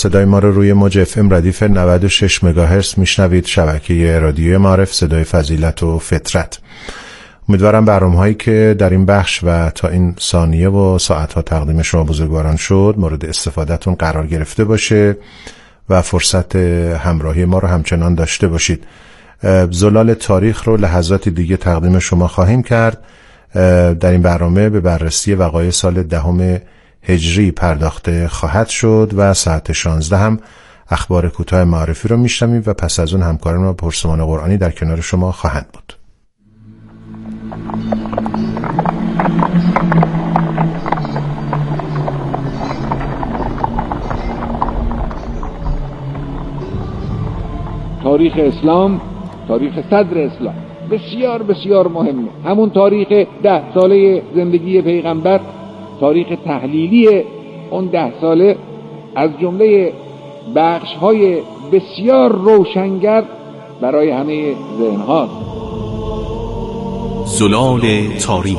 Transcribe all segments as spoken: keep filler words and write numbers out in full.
صدای ما رو روی موج اف ام ردیف نود و شش مگاهرتز میشنوید، شبکه رادیوی معارف صدای فضیلت و فطرت. امیدوارم برنامه‌هایی که در این بخش و تا این ثانیه و ساعت‌ها تقدیم شما بزرگواران شد مورد استفادهتون قرار گرفته باشه و فرصت همراهی ما رو همچنان داشته باشید. زلال تاریخ رو لحظاتی دیگه تقدیم شما خواهیم کرد. در این برنامه به بررسی وقایع سال دهم هجری پرداخته خواهد شد و ساعت شانزده هم اخبار کوتاه معرفی رو میشنویم و پس از اون همکاران ما پرسمان قرآنی در کنار شما خواهند بود. تاریخ اسلام، تاریخ صدر اسلام بسیار بسیار مهمه. همون تاریخ ده ساله زندگی پیغمبر، تاریخ تحلیلی اون ده ساله از جمله بخش‌های بسیار روشنگر برای همه ذهن‌ها. زلال تاریخ.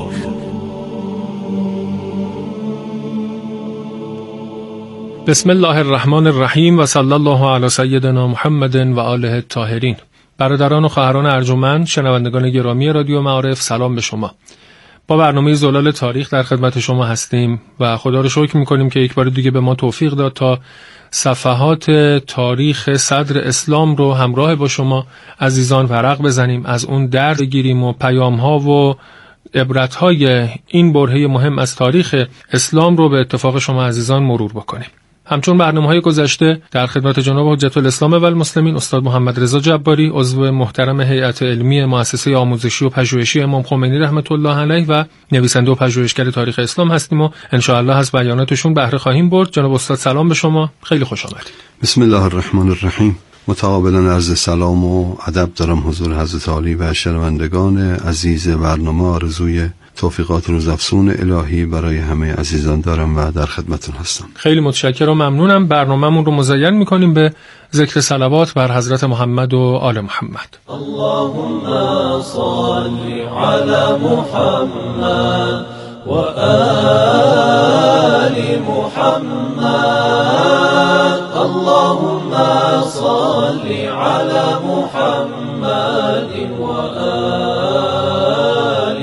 بسم الله الرحمن الرحیم و صلی الله علی سیدنا محمد و آله الطاهرین. برادران و خواهران ارجمند، شنوندگان گرامی رادیو معارف، سلام به شما. با برنامه زلال تاریخ در خدمت شما هستیم و خدا رو شکر میکنیم که یک بار دیگه به ما توفیق داد تا صفحات تاریخ صدر اسلام رو همراه با شما عزیزان ورق بزنیم، از اون درد بگیریم و پیام‌ها و عبرت‌های این برهه مهم از تاریخ اسلام رو به اتفاق شما عزیزان مرور بکنیم. همچون برنامه‌های گذشته در خدمت جناب حجت الاسلام و المسلمین استاد محمد رضا جباری، عضو محترم هیئت علمی مؤسسه آموزشی و پژوهشی امام خمینی رحمت الله علیه و نویسنده و پژوهشگر تاریخ اسلام هستیم و ان شاء الله از بیاناتشون بهره خواهیم برد. جناب استاد سلام به شما، خیلی خوش آمدید. بسم الله الرحمن الرحیم. متقابلا عرض سلام و ادب دارم حضور حضرت عالی و شنوندگان عزیز برنامه. آرزوی توفیقات روزافزون الهی برای همه عزیزان دارم و در خدمتون هستم. خیلی متشکرم و ممنونم. برنامه‌مون رو مزین می‌کنیم به ذکر صلوات بر حضرت محمد و آل محمد. اللهم صل علی محمد و آل محمد. اللهم صل علی محمد و آل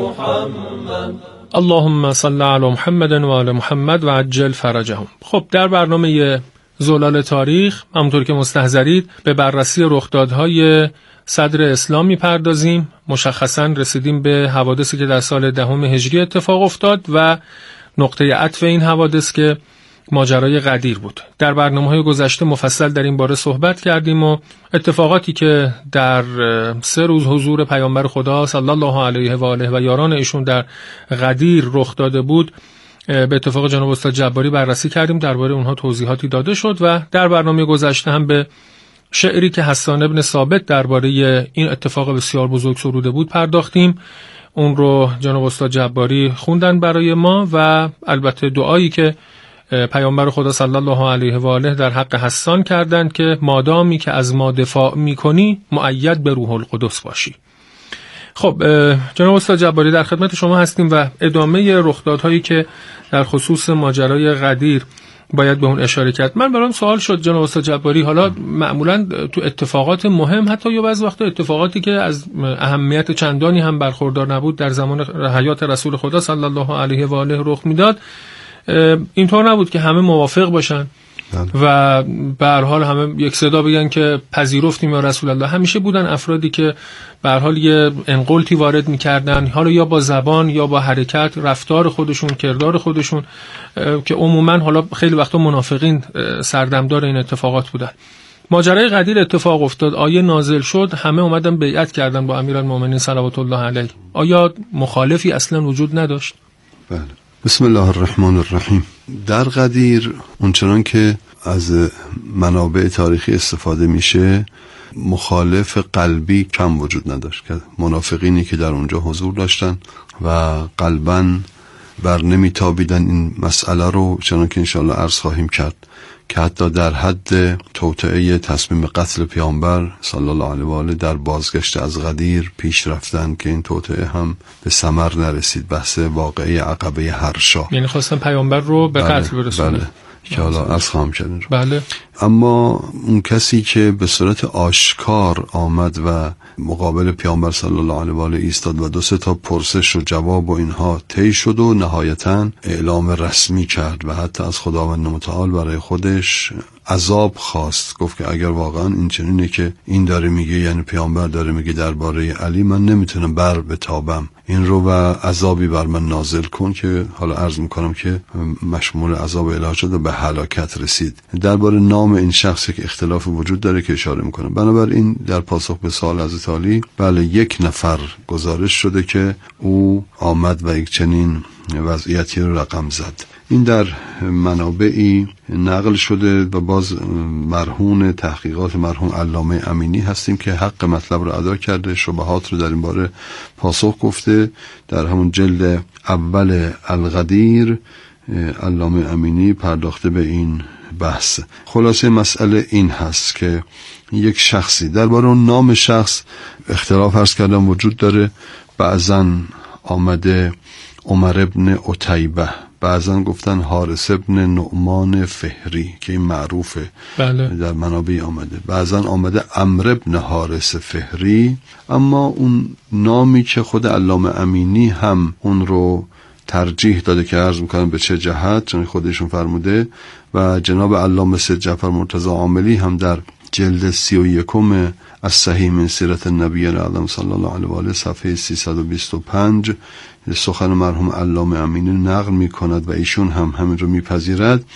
محمد. اللهم صل علی محمد و آل محمد و عجل فرجهم. خب در برنامه زلال تاریخ همونطور که مستحضرید به بررسی رخدادهای صدر اسلام می‌پردازیم. مشخصاً رسیدیم به حوادثی که در سال دهم هجری اتفاق افتاد و نقطه عطف این حوادث که ماجرای غدیر بود. در برنامه‌های گذشته مفصل در این باره صحبت کردیم و اتفاقاتی که در سه روز حضور پیامبر خدا صلی الله علیه و آله و یاران ایشون در غدیر رخ داده بود به اتفاق جناب استاد جباری بررسی کردیم، درباره اونها توضیحاتی داده شد و در برنامه گذشته هم به شعری که حسان ابن ثابت درباره این اتفاق بسیار بزرگ سروده بود پرداختیم. اون رو جناب استاد جباری خوندن برای ما و البته دعایی که پیامبر خدا صلی الله علیه و آله در حق حسان کردند که مادامی که از ما دفاع میکنی مؤید به روح القدس باشی. خب جناب استاد جباری در خدمت شما هستیم و ادامه رخدادهایی که در خصوص ماجرای غدیر باید به اون اشاره کرد. من برام سوال شد جناب استاد جباری، حالا معمولا تو اتفاقات مهم حتی یا بعضی وقتا اتفاقاتی که از اهمیت چندانی هم برخوردار نبود در زمان حیات رسول خدا صلی الله علیه و آله رخ میداد، اینطور نبود که همه موافق باشن و به هر حال همه یک صدا بگن که پذیرفتیم یا رسول الله. همیشه بودن افرادی که به هر حال یه انقلتی وارد می‌کردن، حالا یا با زبان یا با حرکت، رفتار خودشون، کردار خودشون، که عموما حالا خیلی وقتا منافقین سردمدار این اتفاقات بودن. ماجرای غدیر اتفاق افتاد، آیه نازل شد، همه اومدن بیعت کردن با امیرالمومنین صلوات الله علیه. آیا مخالفی اصلا وجود نداشت؟ بله. بسم الله الرحمن الرحیم. در غدیر اونچنان که از منابع تاریخی استفاده میشه مخالف قلبی کم وجود نداشت، که منافقینی که در اونجا حضور داشتن و قلباً بر نمیتابیدن این مسئله رو، چنان که انشاءالله عرض خواهیم کرد که حتی در حد توطئه تصمیم قتل پیامبر صلی الله علیه و آله در بازگشت از غدیر پیش رفتن که این توطئه هم به ثمر نرسید. بحث واقعه عقبه هرشا، یعنی خواستن پیامبر رو به قتل برسونن. بله. که حالا عرض خواهم کردن. بله. اما اون کسی که به صورت آشکار آمد و مقابل پیامبر صلی الله علیه و آله ایستاد و دو سه تا پرسش و جواب و اینها طی شد و نهایتاً اعلام رسمی کرد و حتی از خداوند متعال برای خودش عذاب خواست. گفت که اگر واقعا این چنینه که این داره میگه، یعنی پیامبر داره میگه درباره علی، من نمیتونم بر بتابم این رو و عذابی بر من نازل کن، که حالا عرض میکنم که مشمول عذاب الهی شد و به هلاکت رسید. درباره نام این شخصی که اختلاف وجود داره که اشاره میکنم. بنابراین در پاسخ به سوال حضرت علی، بله یک نفر گزارش شده که او آمد و یک چنین وضعیتی رو رقم زد. این در منابعی نقل شده و باز مرهون تحقیقات مرحوم علامه امینی هستیم که حق مطلب رو ادا کرده، شبهات رو در این باره پاسخ گفته. در همون جلد اول الغدیر علامه امینی پرداخته به این بحث. خلاصه مسئله این هست که یک شخصی، درباره اون نام شخص اختلاف عرض کردم وجود داره. بعضا آمده عمر ابن عتیبه، بعضا گفتن حارث ابن نعمان فهری که این معروفه. بله. در منابع آمده. بعضا آمده عمرو ابن حارث فهری، اما اون نامی که خود علامه امینی هم اون رو ترجیح داده که عرض میکنم به چه جهت، چون خودشون فرموده و جناب علامه سید جعفر مرتضی عاملی هم در جلد سی و یکم از صحیح من سیرت النبی الاعظم صلی الله علیه و آله صفحه سیصد و بیست و پنج سخن مرحوم علامه امینی نقل می کند و ایشون هم همین رو میپذیرد.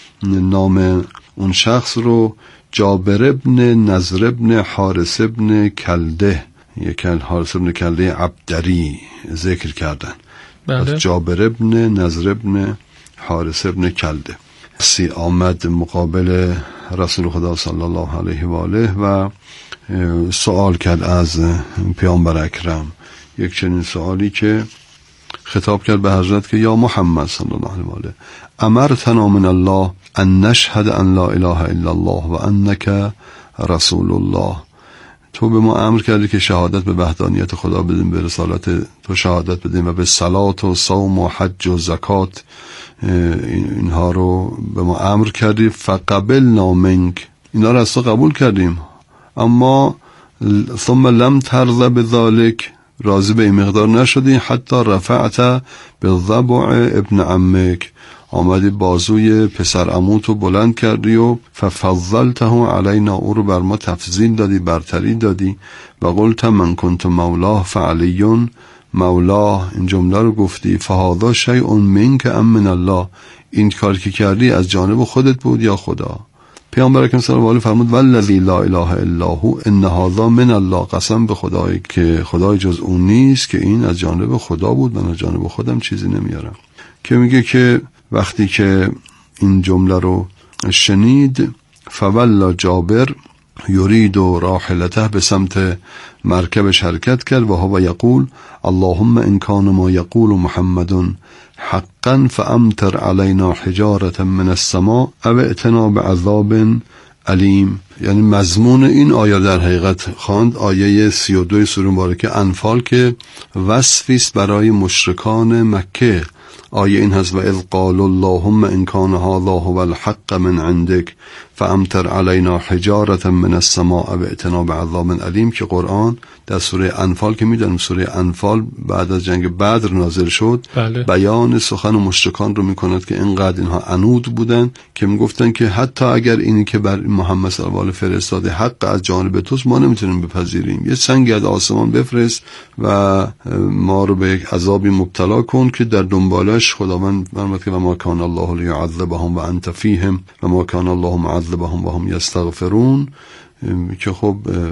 نام اون شخص رو جابر ابن نضر ابن حارث ابن کلده، یک حارث ابن کلده عبدری ذکر کردن. بله. جابر ابن نضر ابن حارث ابن کلده سی آمد مقابل رسول خدا صلی الله علیه و آله و سوال کرد از پیامبر اکرم، یک چنین سوالی که خطاب کرد به حضرت که یا محمد صلی الله علیه و آله، امرتنا من الله ان نشهد ان لا اله الا الله و انک رسول الله. تو به ما امر کردی که شهادت به وحدانیت خدا بدیم، به رسالت تو شهادت بدیم و به صلات و صوم و حج و زکات اینها رو به ما امر کردی. فقبلنا منک، اینا رو از تو قبول کردیم، اما ثم لم ترضى بذلك، راضی به این مقدار نشدی، حتی رفعت بالضبع ابن عمک، آمدی بازوی پسر عموتو بلند کردی و ففضلته علینا، او رو بر ما تفضیل دادی، برتری دادی. و قلت من کنت مولاه فعلیون مولاه، این جمله رو گفتی. فهذا شیء منک ام من الله، این کار که کردی از جانب خودت بود یا خدا؟ پیامبر اکرم صلی الله علیه و آله فرمود والذی لا اله الا هو ان هذا من الله، قسم به خدایی که خدای جز اون نیست که این از جانب خدا بود، من از جانب خودم چیزی نمیارم. که میگه که وقتی که این جمله رو شنید، فولا جابر یرید و راحلته، به سمت مرکبش حرکت کرد و هو یقول اللهم ان کان ما یقول محمد حقا فامطر علینا حجارة من السماء او ائتنا بعذاب علیم. یعنی مضمون این آیه در حقیقت خواند آیه سی و دو سوره مبارکه انفال که وصفی است برای مشرکان مکه. آیه این هست و اذ قال اللهم ان کان هذا هو الحق من عندك فامطر علینا حجارة من السماء و ائتنا بعذاب علیم، که قرآن در سوره انفال که میدونیم سوره انفال بعد از جنگ بدر نازل شد. بله. بیان سخن مشرکان رو میکند که اینقدر اینها عنود بودن که میگفتن که حتی اگر اینی که بر محمد صلی الله علیه و آله فرستاده حق از جانب توست، ما نمیتونیم بپذیریم، یه سنگ از آسمان بفرست و ما رو به یک عذابی مبتلا کن که در دنبالش خداوند فرمود که ما کان الله لیعذبهم و انت فیهم و ما کان الله معذبهم و هم یستغفرون، که خب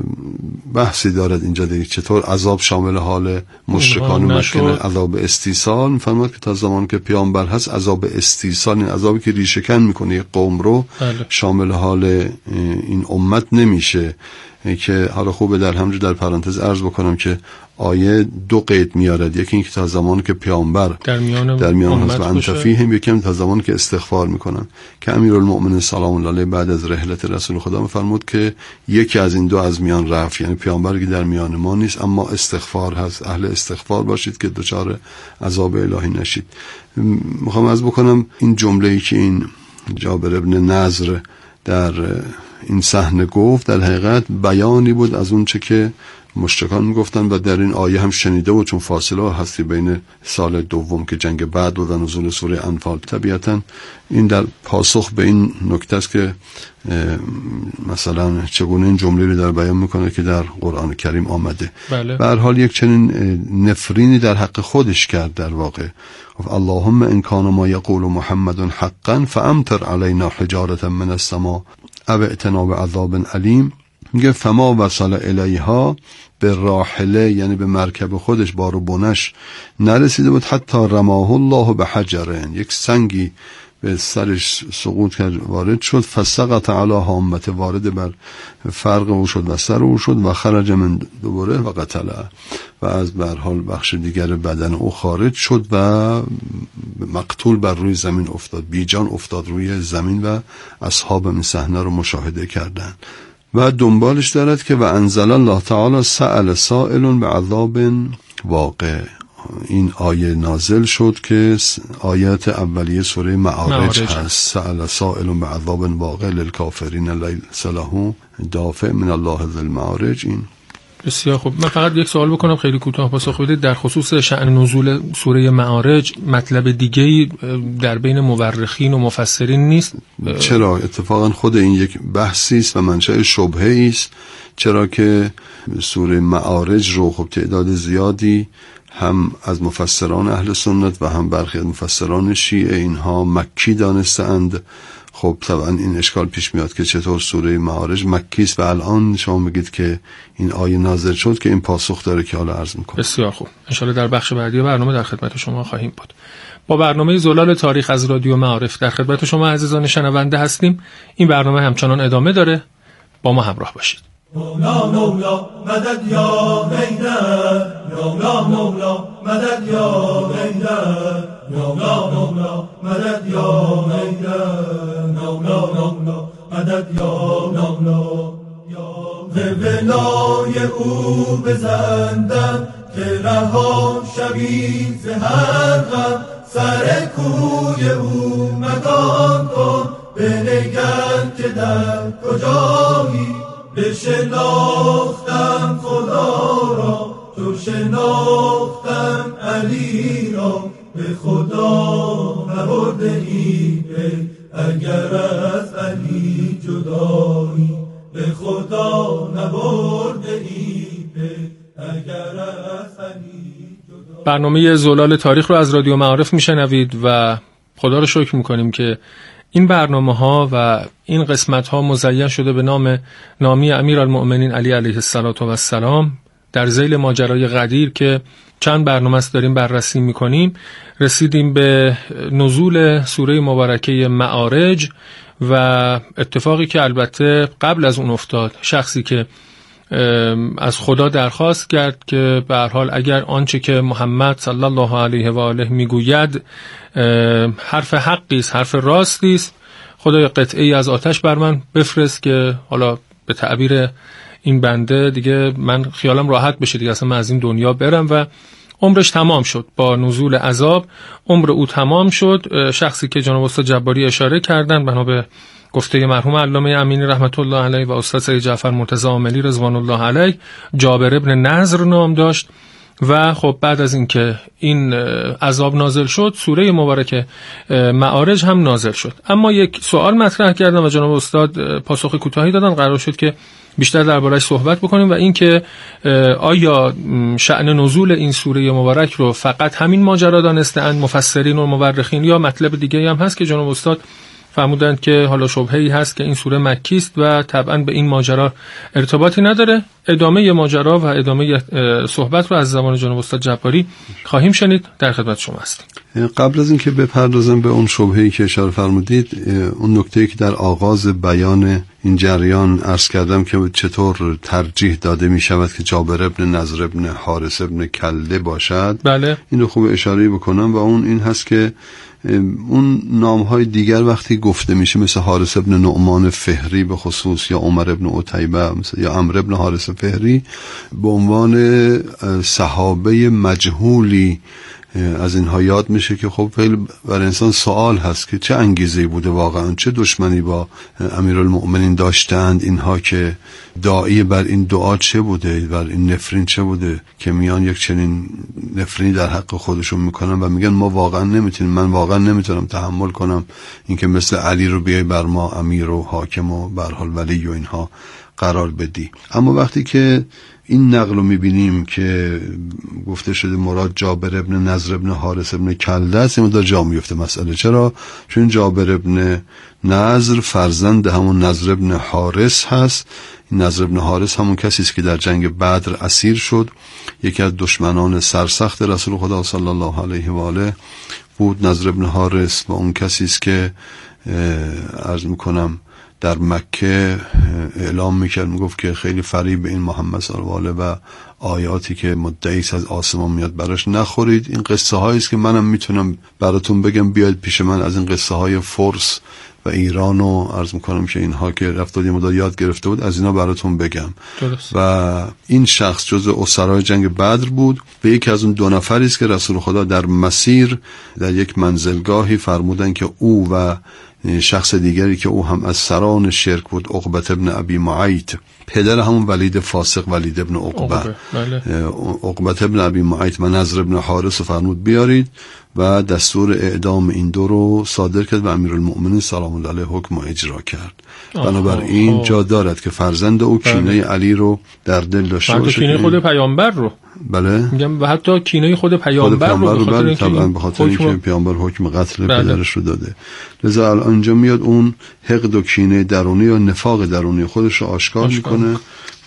بحثی دارد اینجا دیگه چطور عذاب شامل حال مشرکان مکه، عذاب استیصال. میفرماد که تا زمان که پیامبر هست عذاب استیصال، این عذابی که ریشه‌کن میکنه یک قوم رو، بله. شامل حال این امت نمیشه. که حالا خوبه در همجور در پرانتز عرض بکنم که آیه دو قید میارد، یکی اینکه تا زمانی که پیامبر در میان در میان هست و انت فیهم، یکی تا زمانی که استغفار میکنن. که امیرالمؤمنین سلام الله علیه بعد از رحلت رسول خدا میفرمود که یکی از این دو از میان رفت، یعنی پیامبر که در میان ما نیست اما استغفار هست، اهل استغفار باشید که دچار عذاب الهی نشید. میخوام از بکنم این جمله‌ای که این جابر ابن نضر در این صحنه گفت در حقیقت بیانی بود از اون چه که مشرکان میگفتن و در این آیه هم شنیده بود، چون فاصله هستی بین سال دوم که جنگ بعد بود و نزول سوره انفال. طبیعتا این در پاسخ به این نکته است که مثلا چگونه این جمله رو در بیان میکنه که در قرآن کریم آمده. بله. به هر حال یک چنین نفرینی در حق خودش کرد در واقع. اللهم ان کان ما یقول محمد حقا فامطر علینا حجارة من السماء او ائتنا بعذاب علیم. میگه فما وصل الیها به راحله، یعنی به مرکب خودش بار و بنش نرسیده بود، حتی رماه الله به حجرن، یک سنگی به سرش سقوط کرد وارد شد، فسقط علی هامته، وارد بر فرق او شد و سر او شد و خرج من دوباره و قتله، و از به هر حال بخش دیگر بدن او خارج شد و مقتول بر روی زمین افتاد، بیجان افتاد روی زمین و اصحاب این صحنه رو مشاهده کردند. و دنبالش دارد که و انزل الله تعالی سأل سائل بعذاب واقع. این آیه نازل شد که آیات اولیه سوره معارج هست. سأل سائل بعذاب واقع للکافرین لیس له دافع من الله ذی المعارج. این بسیار خوب. من فقط یک سوال بکنم خیلی کوتاه پاسخ بدید. در خصوص شأن نزول سوره معارج مطلب دیگه‌ای در بین مورخین و مفسرین نیست؟ چرا؟ اتفاقا خود این یک بحثی است و منشأ شبهه‌ای است، چرا که سوره معارج رو خب تعداد زیادی هم از مفسران اهل سنت و هم برخی از مفسران شیعه اینها مکی دانستند. خب طبعا این اشکال پیش میاد که چطور سوره معارج مکی است و الان شما میگید که این آیه نازل شد، که این پاسخ داره که حالا عرض میکنم. بسیار خوب، ان شاءالله در بخش بعدی برنامه در خدمت شما خواهیم بود. با برنامه زلال تاریخ از رادیو معارف در خدمت شما عزیزان شنونده هستیم. این برنامه همچنان ادامه داره، با ما همراه باشید. مولا مولا مدد یا حیدر، مولا مولا مدد یا حیدر، مولا مولا مدد یا حیدر، مولا مولا مدد یا مولا. به ولای او بزندم که رها شوی ز هر غم، سر کوی او مکان کن بنگر که در کجایی. بشناختم خدا را تو شناختم علی را، به خدا نبرده ای پی اگر از علی جدایی، به خدا نبرده ای پی اگر از علی جدایی. برنامه زلال تاریخ رو از رادیو معارف میشنوید و خدا رو شکر میکنیم که این برنامه ها و این قسمت ها مزین شده به نام نامی امیرالمؤمنین علی علیه السلام. در ذیل ماجرای غدیر که چند برنامه است داریم بررسی میکنیم، رسیدیم به نزول سوره مبارکه معارج و اتفاقی که البته قبل از اون افتاد. شخصی که از خدا درخواست کرد که به هر حال اگر آنچه که محمد صلی الله علیه و آله میگوید حرف حقی است، حرف راستی است، خدای قطعه‌ای از آتش بر من بفرست که حالا به تعبیر این بنده دیگه من خیالم راحت بشه دیگه، اصلا من از این دنیا برم. و عمرش تمام شد، با نزول عذاب عمر او تمام شد. شخصی که جناب استاد جباری اشاره کردن بنا به گفته مرحوم علامه امینی رحمت الله علیه و استاد سید جعفر مرتضی عاملی رضوان الله علیه، جابر ابن نضر نام داشت. و خب بعد از اینکه این عذاب نازل شد، سوره مبارکه معارج هم نازل شد. اما یک سوال مطرح کردم و جناب استاد پاسخ کوتاهی دادن. قرار شد که بیشتر درباره‌اش صحبت بکنیم و اینکه آیا شأن نزول این سوره مبارک رو فقط همین ماجرا دانسته‌اند مفسرین و مورخین، یا مطلب دیگه‌ای هم هست که جناب استاد فرمودند که حالا شبهه‌ای هست که این سوره مکی است و طبعا به این ماجرا ارتباطی نداره. ادامه ماجرا و ادامه صحبت رو از زبان جناب استاد جباری خواهیم شنید. در خدمت شما هستیم. قبل از اینکه بپردازم به اون شبهه‌ای که اشاره فرمودید، اون نکته‌ای که در آغاز بیان این جریان عرض کردم که چطور ترجیح داده می شود که جابر ابن نضر ابن حارث ابن کلده باشد، بله، اینو خوب اشاره بکنم و اون این هست که اون نامهای دیگر وقتی گفته میشه مثل حارث ابن نعمان فهری به خصوص، یا عمر ابن عتیبه یا عمرو ابن حارث فهری، به عنوان صحابه مجهولی از اینها یاد میشه که خب برای انسان سوال هست که چه انگیزه‌ای بوده واقعا، چه دشمنی با امیرالمؤمنین داشتند اینها که داعی بر این دعا چه بوده، بر این نفرین چه بوده که میان یک چنین نفرینی در حق خودشون میکنن و میگن ما واقعا نمیتونیم، من واقعا نمیتونم تحمل کنم اینکه مثل علی رو بیای بر ما امیر و حاکم و به هر حال ولی و اینها قرار بدی. اما وقتی که این نقل رو میبینیم که گفته شده مراد جابر ابن نضر ابن حارث ابن کلده است، این مدار جا میفته مسئله. چرا؟ چون جابر ابن نضر فرزند همون نضر ابن حارث هست. این نضر ابن حارث همون کسی است که در جنگ بدر اسیر شد، یکی از دشمنان سرسخت رسول خدا صلی الله علیه و آله بود نضر ابن حارث، و اون کسی است که عرض میکنم در مکه اعلام میکرد، میگفت که خیلی فریب این محمد صلی الله علیه و آیاتی که مدعی از آسمان میاد براش نخورید. این قصه هایی است که منم میتونم براتون بگم، بیاید پیش من از این قصه های فرس و ایران و عرض میکنم که اینها که رفت و مدار یاد گرفته بود از اینا براتون بگم. درست. و این شخص جزء اسرای جنگ بدر بود و یکی از اون دو نفری است که رسول خدا در مسیر در یک منزلگاهی فرمودن که او و شخص دیگری که او هم از سران شرک بود، عقبه ابن ابی معیط، پدر همون ولید فاسق ولید ابن عقبه، عقبه ابن ابی معیط و نضر ابن حارث فرمود بیارید و دستور اعدام این دو رو صادر کرد و امیرالمؤمنین سلام الله علیه حکم اجرا کرد. بنابراین جا دارد که فرزند او کینه علی رو در دل داشته باشه، کینه خود پیامبر رو. بله میگم و حتی کینه خود پیامبر رو بخاطر طبعا به خاطر اینکه پیامبر حکم قتل بله. پدرش رو داده. لذا الان اینجا میاد اون حقد و کینه درونی یا نفاق درونی خودش رو آشکار, آشکار. میکنه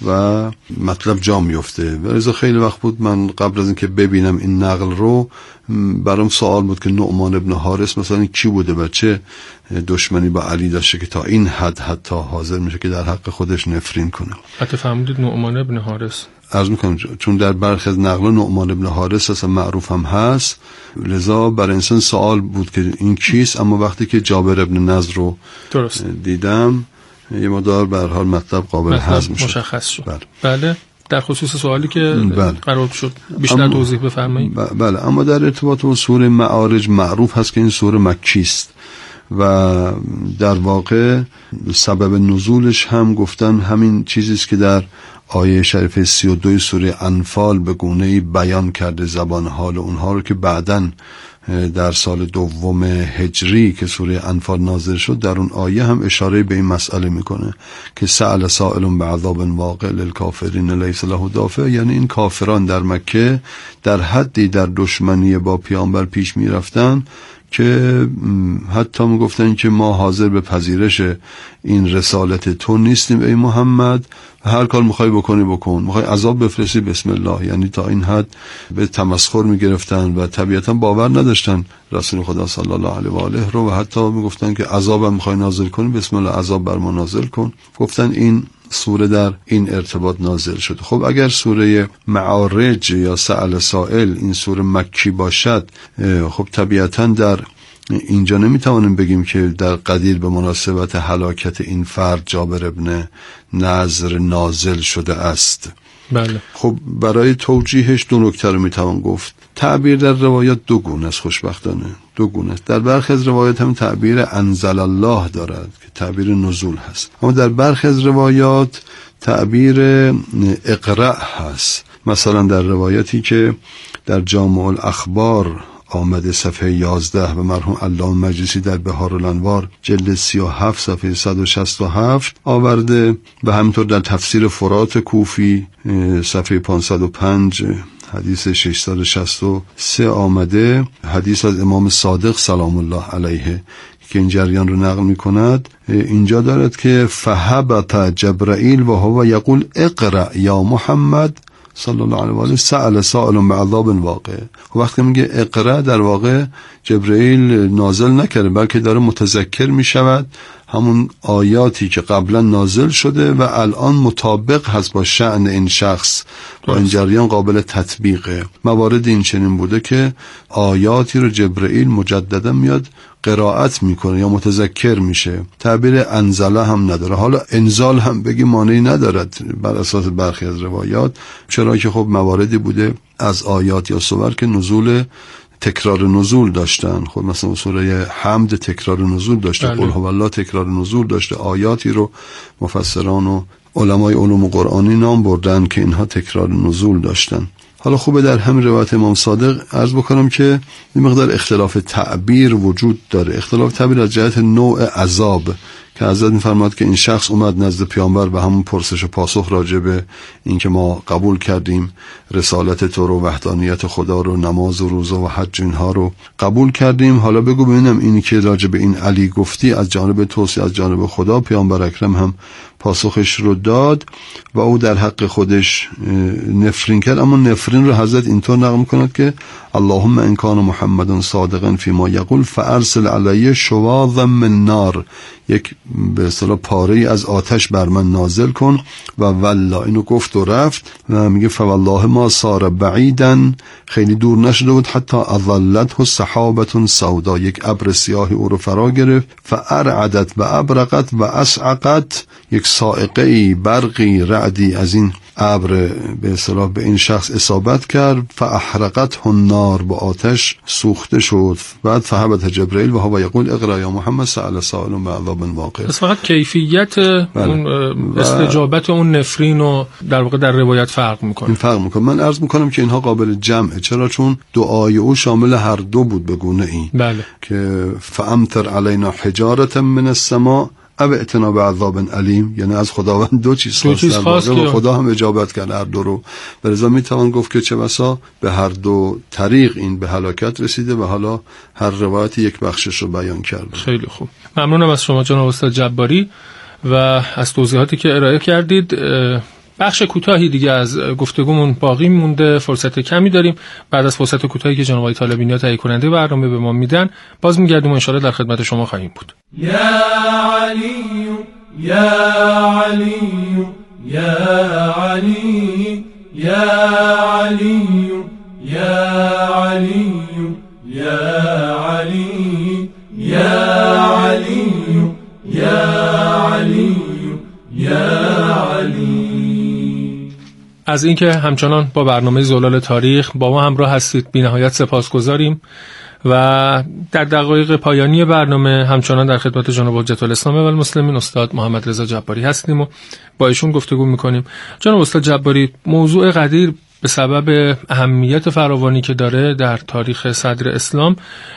و مطلب جا میفته. ولذا خیلی وقت بود من قبل از اینکه ببینم این نقل رو برام سوال بود که نعمان ابن حارث مثلا کی بوده و چه دشمنی با علی داشته که تا این حد حتی حاضر میشه که در حق خودش نفرین کنه. حتی فهمیدید نعمان ابن حارث؟ عرض میکنم چون در برخی از نقل نعمان ابن حارث اصلا معروف هم هست، لذا برای انسان سوال بود که این کیست. اما وقتی که جابر ابن نضر رو درست دیدم یه مقدار به هر حال مطلب قابل هضم شد، مشخص شد. بله. بله در خصوص سوالی که بله. قرار شد بیشتر اما توضیح بفرمایید. بله اما در ارتباط با سوره معارج معروف هست که این سوره مکی است و در واقع سبب نزولش هم گفتن همین چیزی است که در آیه شریفه سی و دو سوره انفال به گونه‌ای بیان کرده زبان حال اونها رو که بعداً در سال دوم هجری که سوره انفال نازل شد در اون آیه هم اشاره به این مسئله میکنه که سأل سائل بعذاب واقع للکافرین لیس له دافع، یعنی این کافران در مکه در حدی در دشمنی با پیامبر پیش میرفتن که حتی میگفتن که ما حاضر به پذیرش این رسالت تو نیستیم ای محمد، هر کار میخوای بکنی بکن، میخوای عذاب بفرستی بسم الله. یعنی تا این حد به تمسخر میگرفتن و طبیعتا باور نداشتن رسول خدا صلی الله علیه و آله رو و حتی میگفتن که عذابم میخوای نازل کنی بسم الله عذاب بر ما نازل کن. گفتن این سوره در این ارتباط نازل شد. خب اگر سوره معارج یا سأل سائل این سوره مکی باشد، خب طبیعتا در اینجا نمیتوانیم بگیم که در قدیر به مناسبت هلاکت این فرد جابر ابن نضر نازل شده است. بله. خب برای توجیهش دو نکته رو میتوان گفت. تعبیر در روایات دو گونه است، خوشبختانه دو گونه است. در برخی از روایات هم تعبیر انزل الله دارد که تعبیر نزول هست، اما در برخی از روایات تعبیر اقرأ هست. مثلا در روایاتی که در جامع الاخبار آمده صفحه یازده و مرحوم علامه مجلسی در بهار الانوار جلد سی و هفت صفحه صد و شصت و هفت آورده و همینطور در تفسیر فرات کوفی صفحه پانصد و پنج حدیث ششصد و شصت و سه آمده، حدیث از امام صادق سلام الله علیه که این جریان رو نقل می کند. اینجا دارد که فهبط جبرائیل و هو یقول اقرأ یا محمد صلی الله علیه و آله سأل سائل بعذاب واقع. وقتی میگه اقرأ در واقع جبرئیل نازل نکرده بلکه داره متذکر میشود همون آیاتی که قبلا نازل شده و الان مطابق هست با شأن این شخص، با این جریان قابل تطبیقه. موارد این چنین بوده که آیاتی رو جبرئیل مجددا میاد قرائت میکنه یا متذکر میشه. تعبیر انزله هم نداره. حالا انزال هم بگی مانعی ندارد بر اساس برخی از روایات، چرا که خب مواردی بوده از آیات یا سور که نزول تکرار نزول داشتن. خود مثلا سوره حمد تکرار نزول داشته، قل هو الله تکرار نزول داشته، آیاتی رو مفسران و علمای علوم قرآنی نام بردن که اینها تکرار نزول داشتن. حالا خوبه در همین روایت امام صادق عرض بکنم که این مقدار اختلاف تعبیر وجود داره. اختلاف تعبیر از جهت نوع عذاب که حضرت می‌فرماد که این شخص اومد نزد پیامبر و همون پرسش و پاسخ راجع به این که ما قبول کردیم رسالت تو رو، وحدانیت خدا رو، نماز و روزه و حج اینها رو قبول کردیم، حالا بگو ببینم اینی که راجع به این علی گفتی از جانب توست از جانب خدا؟ پیامبر اکرم هم پاسخش رو داد و او در حق خودش نفرین کرد. اما نفرین رو حضرت اینطور نقل می‌کند که اللهم ان کان محمد صادقا فيما یقول فارسل علی شواظا من نار، یک به اصطلاح پاره از آتش بر من نازل کن. و والله اینو گفت و رفت و میگه فوالله ما صار بعیدا، خیلی دور نشده بود، حتی اظلته سحابه سودا، یک ابر سیاهی او رو فرا گرفت، فارعدت و ابرقت و اسعقت، یک صاعقه برقی رعدی از این ابر به اصطلاح به این شخص اصابت کرد، فاحرقته النار، با آتش سوخته شد. بعد فهبت جبرئیل و هو یقول اقرا یا محمد سأل سائل بعذاب واقع. پس فقط کیفیت اون استجابت اون نفرین و در واقع در روایت فرق میکنه. این فرق میکنه. من عرض میکنم که اینها قابل جمعه. چرا؟ چون دعای او شامل هر دو بود به گونه این. بله. که فامطر علینا حجارة من السماء او ائتنا بعذاب علیم، یعنی از خداوند دو چیز خواست و خدا هم اجابت کرد هر دو رو. به رضا میتوان گفت که چه بسا به هر دو طریق این به هلاکت رسیده و حالا هر روایت یک بخشش رو بیان کرده. خیلی خوب، ممنونم از شما جناب استاد جباری و از توضیحاتی که ارائه کردید. بخش کوتاهی دیگه از گفتگومون باقی مونده، فرصت کمی داریم. بعد از فرصت کوتاهی که جناب آقای طالبینی تهیه کننده برنامه به ما میدن باز میگردیم و ان شاءالله در خدمت شما خواهیم بود. یا علی یا علی یا علی یا علی یا علی یا علی یا علی یا علی یا علی. از اینکه همچنان با برنامه زلال تاریخ با ما همراه هستید بی نهایت سپاسگزاریم و در دقایق پایانی برنامه همچنان در خدمت جناب حجت الاسلام و المسلمین استاد محمد رضا جباری هستیم و با ایشون گفتگو میکنیم. جناب استاد جباری، موضوع قدیر به سبب اهمیت فراوانی که داره در تاریخ صدر اسلام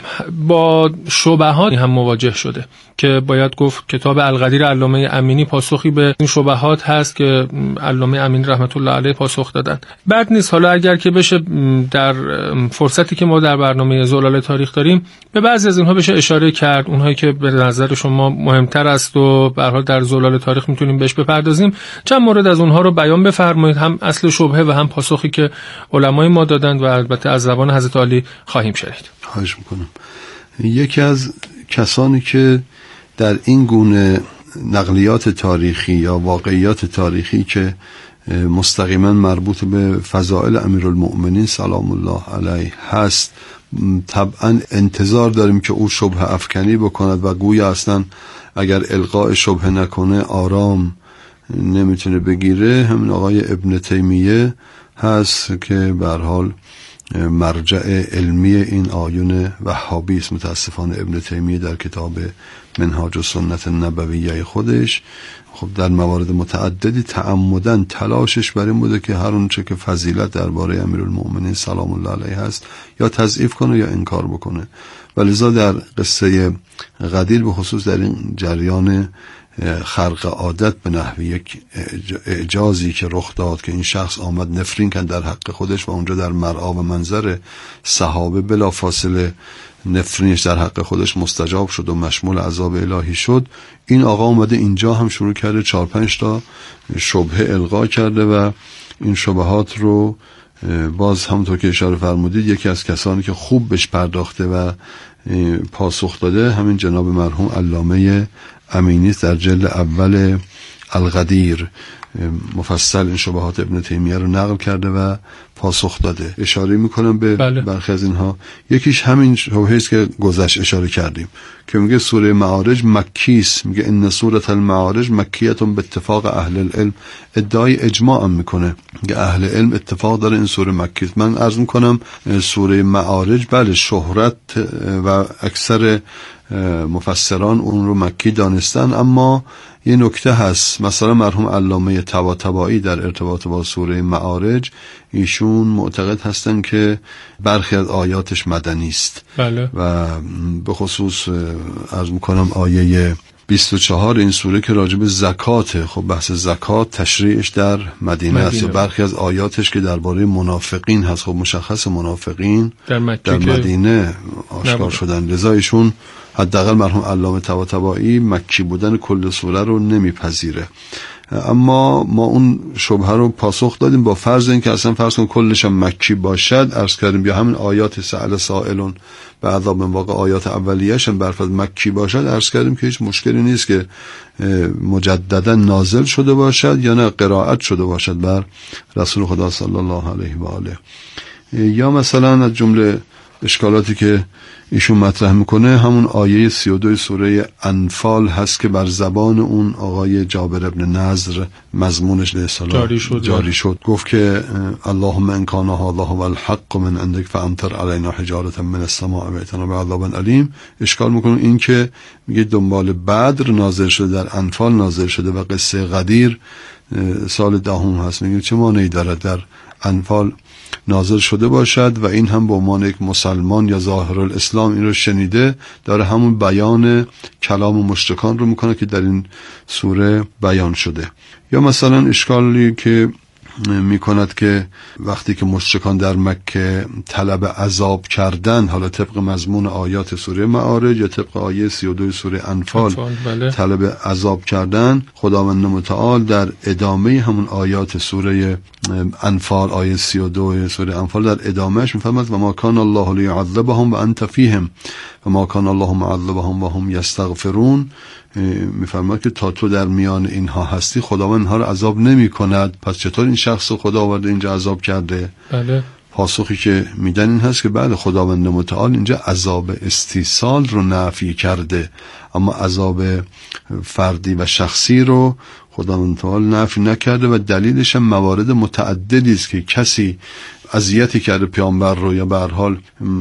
با شبهات هم مواجه شده که باید گفت کتاب القدیر علامه امینی پاسخی به این شبهات هست که علامه امینی رحمت الله علیه پاسخ دادن. بد نیست حالا اگر که بشه در فرصتی که ما در برنامه زلال تاریخ داریم به بعضی از اینها بشه اشاره کرد، اونهایی که به نظر شما مهمتر است و به هر حال در زلال تاریخ میتونیم بهش بپردازیم. چند مورد از اونها رو بیان بفرمایید، هم اصل شبهه و هم پاسخی که علمای ما دادند و البته از زبان حضرت علی خواهیم شنید. خواهش میکنم. یکی از کسانی که در این گونه نقلیات تاریخی یا واقعیات تاریخی که مستقیما مربوط به فضائل امیرالمؤمنین سلام الله علیه هست طبعا انتظار داریم که او شبهه افکنی بکند و گویا اصلا اگر القاء شبهه نکنه آرام نمیتونه بگیره. همین آقای ابن تیمیه هست که به هر حال مرجع علمی این آیون وهابی است. متاسفانه ابن تیمیه در کتاب منهاج السنة النبویه خودش خب در موارد متعددی تعمدن تلاشش بر این بوده که هر اونچه که فضیلت درباره امیرالمؤمنین سلام الله علیه هست یا تضعیف کنه یا انکار بکنه. ولذا در قصه غدیر به خصوص در این جریان خرق عادت به نحوی یک اعجازی که رخ داد که این شخص آمد نفرین کرد در حق خودش و اونجا در مرعا و منظر صحابه بلا فاصله نفرینش در حق خودش مستجاب شد و مشمول عذاب الهی شد. این آقا اومده اینجا هم شروع کرده چهار پنج تا شبهه القا کرده و این شبهات رو باز همونطور که اشاره فرمودید یکی از کسانی که خوب بهش پرداخته و پاسخ داده همین جناب مرحوم علامه امینی در جلد اول القدیر مفصل این شبهات ابن تیمیه رو نقل کرده و پاسخ داده. اشاره میکنم به بله. برخی از اینها. یکیش همین شبهه است که گذشت اشاره کردیم که میگه سوره معارج مکی است. میگه ان سوره المعارج مکیه به اتفاق اهل العلم. ادعای اجماع هم میکنه که اهل علم اتفاق داره این سوره مکی است. من عرض میکنم سوره معارج بله شهرت و اکثر مفسران اون رو مکی دانستن، اما یه نکته هست. مثلا مرحوم علامه طباطبایی در ارتباط با سوره معارج ایشون معتقد هستن که برخی از آیاتش مدنی است. بله. و به خصوص عرض میکنم آیه بیست و چهار این سوره که راجب زکاته. خب بحث زکات تشریعش در مدینه است. برخی از آیاتش که درباره منافقین هست، خب مشخص منافقین در, در مدینه آشکار نبود. شدن. لذا ایشون حداقل مرحوم علامه طباطبایی مکی بودن کل سوره رو نمیپذیره. اما ما اون شبهه رو پاسخ دادیم با فرض این که اصلا فرض کن کلش هم مکی باشد. عرض کردیم بیا همین آیات سأل سائلون به عذاب من واقع آیات اولیه‌اش هم برفض مکی باشد، عرض کردیم که هیچ مشکلی نیست که مجددا نازل شده باشد یا نه قرائت شده باشد بر رسول خدا صلی الله علیه و آله. یا مثلا از جمله اشکالاتی که ایشون مطرح میکنه همون آیه سی و دو سوره انفال هست که بر زبان اون آقای جابر ابن نضر مضمونش جاری شد. جاری شد گفت که اللهم ان کان هذا هو الحق من عندك فامطر علينا حجارة من السماء واتنا بعذاب علیم. اشکال میکنه این که میگه دنبال بدر نازل شده، در انفال نازل شده و قصه غدیر سال دهم هست. میگه چه مانعی دارد در انفال نازل شده باشد و این هم به عنوان یک مسلمان یا ظاهر الاسلام این رو شنیده داره همون بیان کلام مشرکان رو میکنه که در این سوره بیان شده. یا مثلا اشکالی که میکند که وقتی که مشرکان در مکه طلب عذاب کردن، حالا طبق مضمون آیات سوره معارج یا طبق آیه سی و دو سوره انفال بله. طلب عذاب کردن، خداوند متعال در ادامه همون آیات سوره انفال آیه سی و دو سوره انفال در ادامهش میفرماید و ما کان الله لیعذبهم و انت فیهم و ما کان الله معذبهم و هم یستغفرون. میفرماید که تا تو در میان اینها هستی خداوند اینها رو عذاب نمی کند. پس چطور این شخص رو خدا آورده اینجا عذاب کرده؟ بله. پاسخی که میدن این هست که بعد خداوند متعال اینجا عذاب استیصال رو نفی کرده، اما عذاب فردی و شخصی رو خداوند متعال نفی نکرده و دلیلش هم موارد متعددی است که کسی اذیتی کرده پیامبر رو یا به هر حال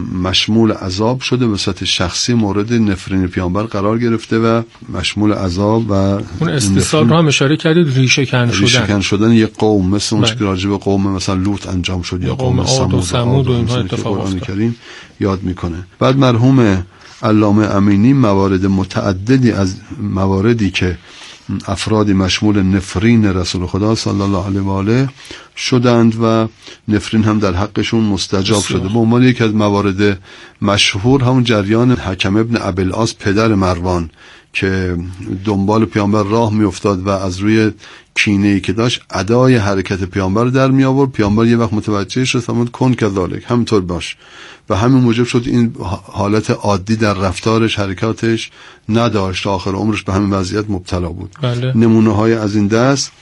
مشمول عذاب شده به صورت شخصی، مورد نفرین پیامبر قرار گرفته و مشمول عذاب و اون استیصال رو هم اشاره کردید ریشه کن شدن ریشه کن شدن یک قوم مثل اون که راجع به قوم مثلا لوط انجام شد یا قوم, قوم سمود و سمود و اینها اتفاق افتاد یاد میکنه. بعد مرحوم علامه امینی موارد متعددی از مواردی که افرادی مشمول نفرین رسول خدا صلی الله علیه و آله شدند و نفرین هم در حقشون مستجاب شده. به عنوان یکی از موارد مشهور همون جریان حکم ابن ابوالعاص پدر مروان که دنبال پیامبر راه می افتاد و از روی کینه‌ای که داشت ادای حرکت پیامبر در می آورد. پیامبر یه وقت متوجه شد فرمود کن کذالک، همینطور باش، و همین موجب شد این حالت عادی در رفتارش حرکاتش نداشت، آخر عمرش به همین وضعیت مبتلا بود. بله. نمونه های از این دست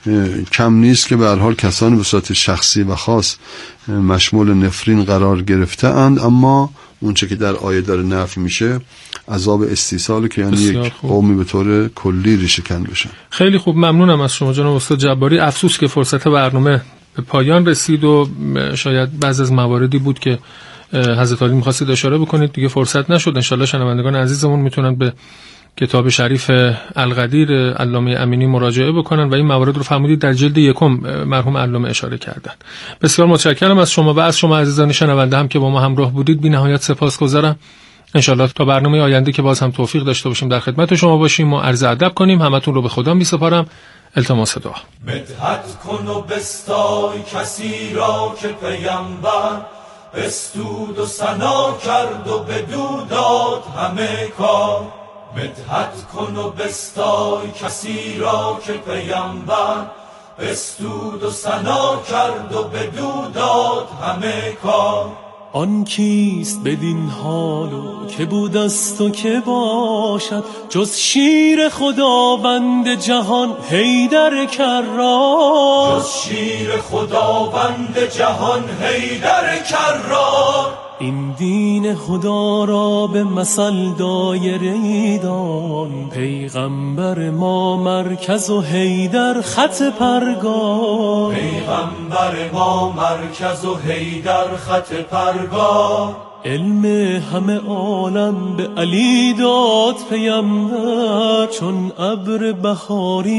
کم نیست که به هر حال کسانی به صورت شخصی و خاص مشمول نفرین قرار گرفته اند، اما اون چه که در آیه داره نفی میشه عذاب استیصال که یعنی یک قومی به طور کلی ریشه کن بشن. خیلی خوب، ممنونم از شما جناب استاد جباری. افسوس که فرصت برنامه به پایان رسید و شاید بعض از مواردی بود که حضرت علی می‌خواستید اشاره بکنید دیگه فرصت نشد. ان شاءالله شنوندگان عزیزمون میتونن به کتاب شریف القدیر علامه امینی مراجعه بکنن و این موارد رو فرمودید در جلد یکم مرحوم علامه اشاره کردن. بسیار متشکرم از شما و از شما عزیزان شنونده هم که با ما همراه بودید. بی نهایت سپاسگزارم. ان شاءالله تا برنامه آینده که باز هم توفیق داشته باشیم در خدمت شما باشیم و عرض ادب کنیم. همتون رو به خدا میسپارم. التماس دعا. مدحت کن و بستای کسی را که پیامبر بستود و ثنا کرد و بدو داد همه کار. مدحت کن و بستای کسی را که پیامبر بستود و ثنا کرد و بدو داد همه کار. آن کیست بدین حالو که بود است و که باشد جز شیر خداوند جهان حیدر کرار، جز شیر خداوند جهان حیدر کرار. این دین خدا را به مثل دایره دان، پیغمبر ما مرکز و حیدر خط پرگار، پیغمبر ما مرکز و حیدر خط پرگار. علم همه عالم به علی داد پیمبر، چون ابر بهاری